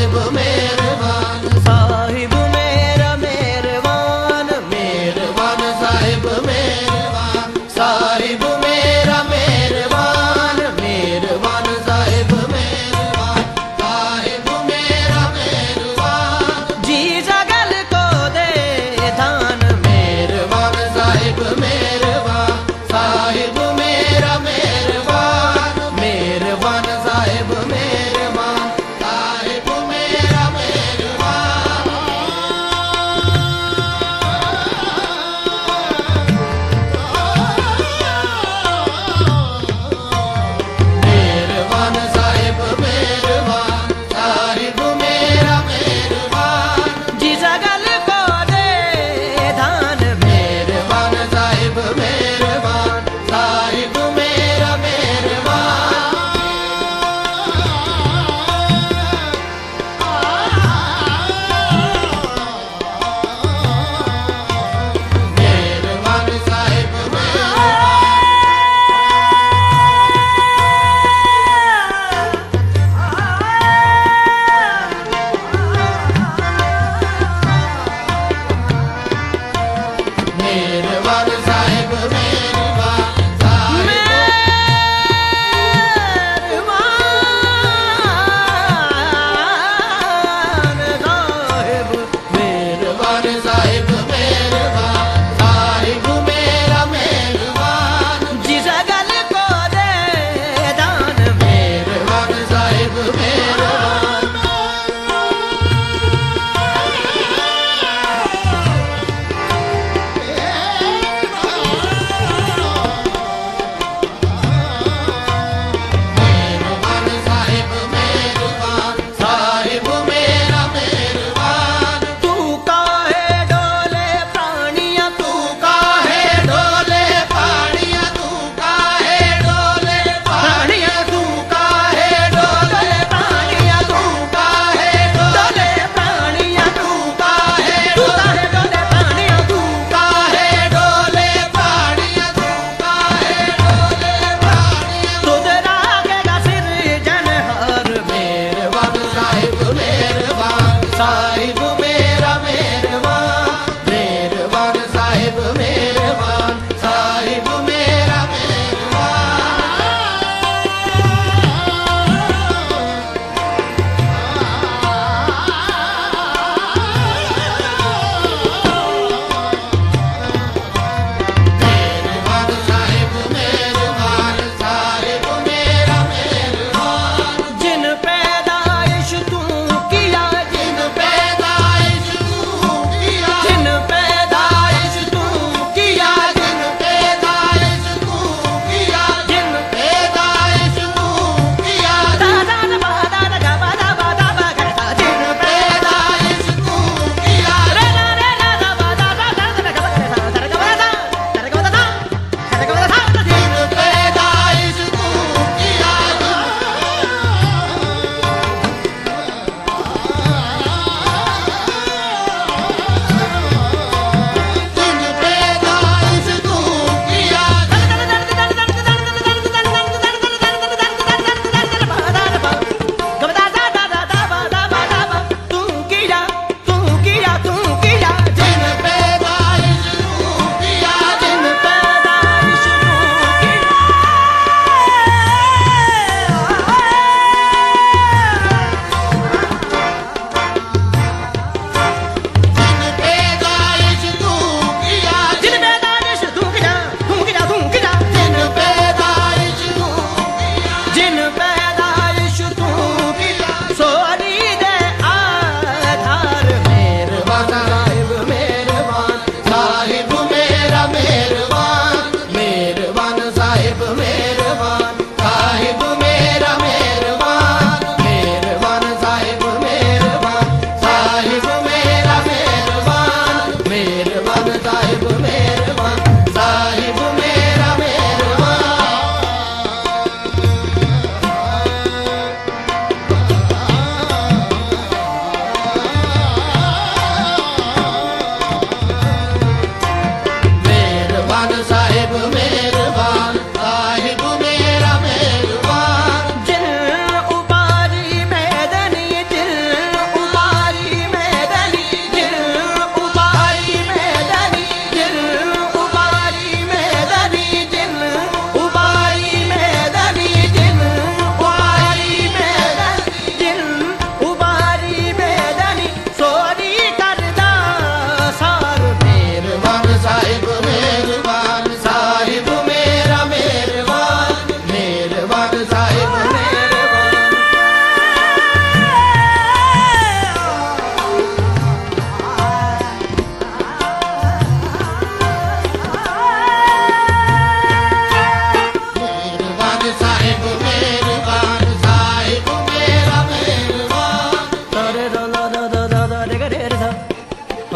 ਸਾਹਿਬ ਮਿਹਰਬਾਨ, ਸਾਹਿਬ ਮੇਰਾ ਮਿਹਰਬਾਨ, ਮਿਹਰਬਾਨ ਸਾਹਿਬ ਮਿਹਰਬਾਨ, ਸਾਹਿਬ ਮੇਰਾ ਮਿਹਰਬਾਨ, ਮਿਹਰਬਾਨ ਸਾਹਿਬ ਮਿਹਰਬਾਨ, ਸਾਹਿਬ ਮੇਰਾ ਮਿਹਰਬਾਨ, ਜੀ ਜਗਲ ਕੋ ਦੇ ਦਾਨ, ਮਿਹਰਬਾਨ ਸਾਹਿਬ ਮਿਹਰਬਾਨ, ਸਾਹਿਬ ਮੇਰਾ ਮਿਹਰਬਾਨ, ਮਿਹਰਬਾਨ ਸਾਹਿਬ ਮਿਹਰਬਾਨ, ਸਾਹਿਬ ਮੇਰਾ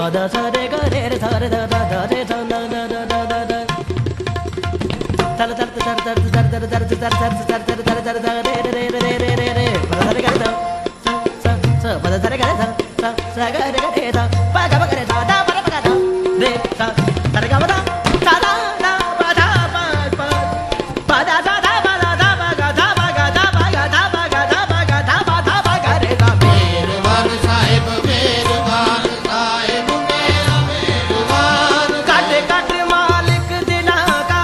da sa re ga re re sa re da da da re sa da da da da da da tar tar tar tar tar tar tar tar tar tar tar tar tar re re re re re re re pa da re ga sa sa sa pa da re ga sa sa sa ga re ga re sa pa ga ba ga re sa da pa ga da re sa ta re ga ba da sa da da pa da pa pa pa da sa da pa da da pa ga da pa ga da pa ga da pa ga da pa ga da pa da pa ga re sa मेहरबान साहिब मेहरबान साहिब मेरा मेहरबान cut cut मालिक दिला का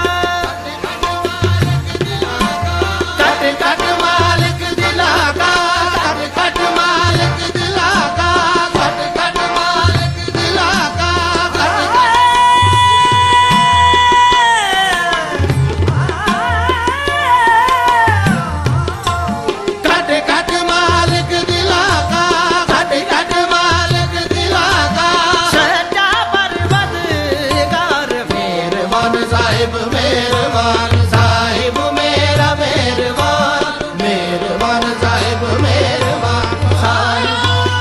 cut cut मालिक दिला का कट कट मालिक दिला का कट कट मालिक दिला का कट कट मालिक दिला का कट कट मालिक दिला का सच्चा परवरदिगार मेहरबान साहिब मेहरबान साहिब मेरा मेहरबान मेहरबान साहिब मेहरबान साहिब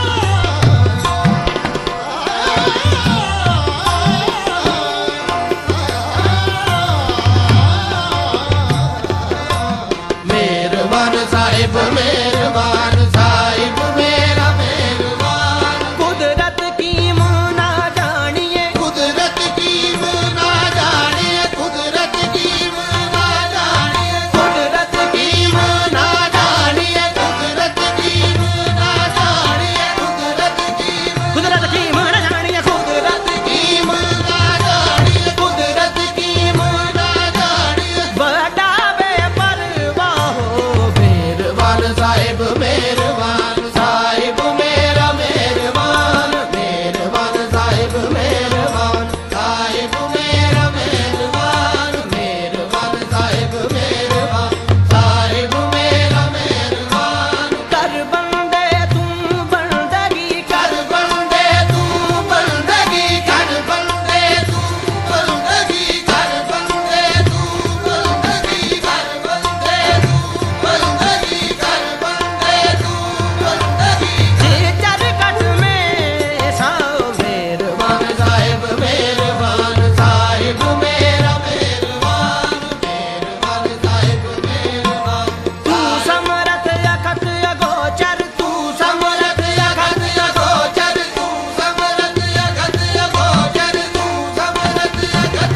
मेहरबान साहिब मेहरबान साहिब मेरा मेहरबान कुदरत की मुना जानिए कुदरत की ना जानिए कुदरत की ना जानिए कुदरत की ना जानिए कुदरत की ना जानिए कुदरत की कुदरत की मुना जानिए कुदरत की ना जानिए कुदरत की ना जानिए बड़ा बेपरवाह हो मेहरबान साहिब मेहरबान साहिब मेरा मेहरबान मेहरबान साहिब मेहरबान साहिब मेरा मेहरबान मेहरबान साहिब मेहरबान साहिब मेरा मेहरबान कर बंदे तू बंदगी कर बंदे तू बंदगी कर बंदे तू बंदगी कर बंदे तू बंदगी कर बंदे तू बंदगी कर बंदे तू बंदगी चरकट में साओ मेहरबान मेहरबान साहिब मेहरबान साहिब मेरा मेहरबान मेहरबान साहिब मेहरबान तू समरथ अखत अगोचर तू समरथ अगत अगोचर तू समरथ अगत अगोचर तू समरथ अगत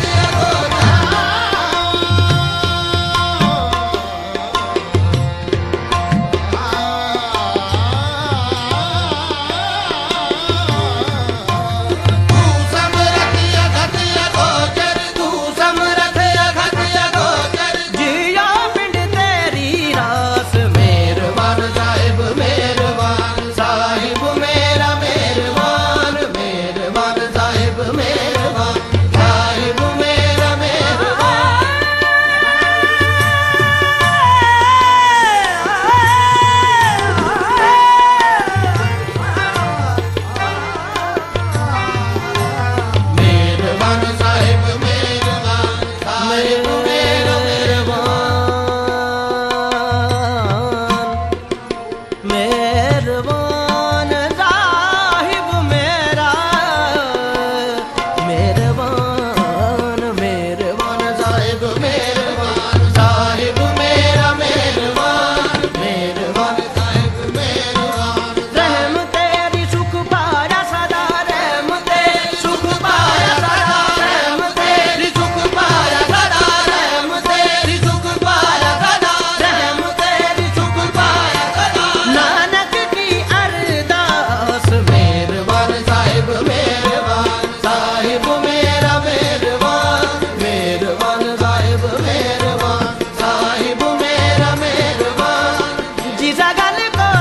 तू समरथ अगत अगोचर तू समरथ अगत अगोचर जिया पिंड तेरी रास मेहरबान साहिब मेहरबान साहिब मेरा मेहरबान मेहरबान साहिब मेहरबान साहिब मेरा मेहरबान मेहरबान साहिब मेहरबान साहिब मेरा मेहरबान साहिब मेरा मेहरबान मेहरबान साहिब मेहरबान साहिब मेरा मेहरबान मेहरबान साहिब मेहरबान रहम तेरी सुख पाया सदा रहम तेरी सुख पाया सदा रहम तेरी सुख पाया सदा रहम तेरी सुख पाया सदा रहम तेरी सुख पाया सदा नानक की अरदास मेहरबान साहिब मेहरबान साहिब मेरा मेहरबान मेहरबान साहिब मेहरबान साहिब मेरा मेहरबान जिस गल को